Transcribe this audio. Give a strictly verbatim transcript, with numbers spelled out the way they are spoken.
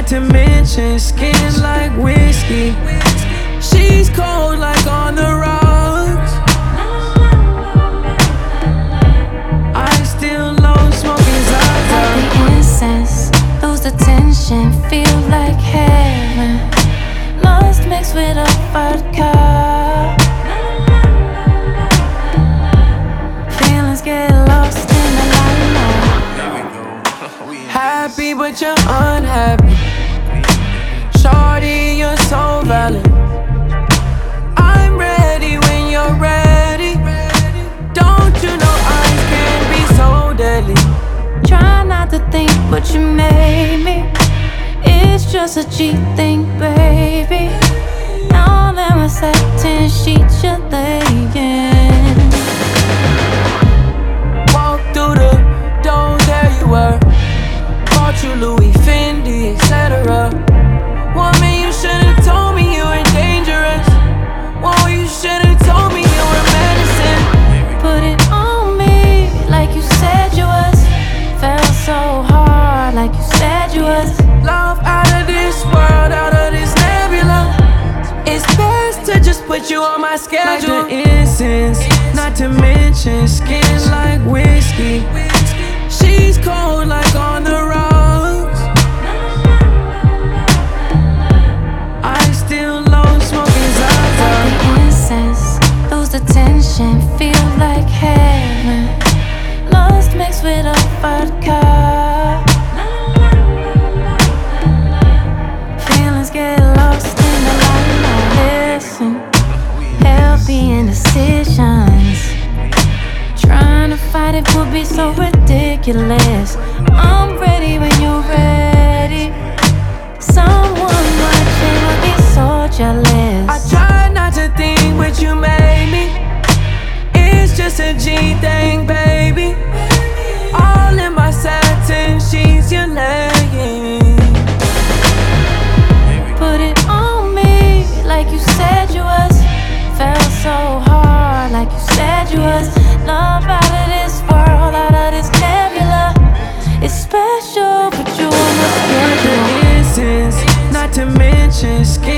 to mention skin like whiskey. She's cold like on the rocks. I still low smoking Zaza. Like the incense, lose the tension, feel like heaven. Lost mixed with a vodka. Feelings get lost in the limelight. Happy but you're unhappy. Shorty, you're so valid. I'm ready when you're ready. Don't you know eyes can be so deadly? Try not to think what you made me. It's just a cheap thing, baby. Now that my satin sheets you're laying. Walk through the door, there you were. Bought you Louis, Fendi, et cetera. Woman, you should've told me you were dangerous. Whoa, you should've told me you were medicine. Put it on me like you said you was. Felt so hard like you said you was. Love out of this world, out of this nebula. It's best to just put you on my schedule. Like the incense, not to mention skin like whiskey. She's cold like on the rocks. I still low smoking Zaza. Like the incense, lose the tension, feel like heaven. Lost mixed with a vodka. Feelings get lost in the limelight. Listen, healthy indecisions. Trying to fight it would be so ridiculous. I'm ready when you're ready. Someone watching would be so jealous. I tried not to think what you made me. It's just a G thing, baby. All in my satin sheets you're laying. Put it on me like you said you was. Felt so hard like you said you was. Love out of this world, out of this nebula. It's special, but you almost Like get the incense, not to mention skin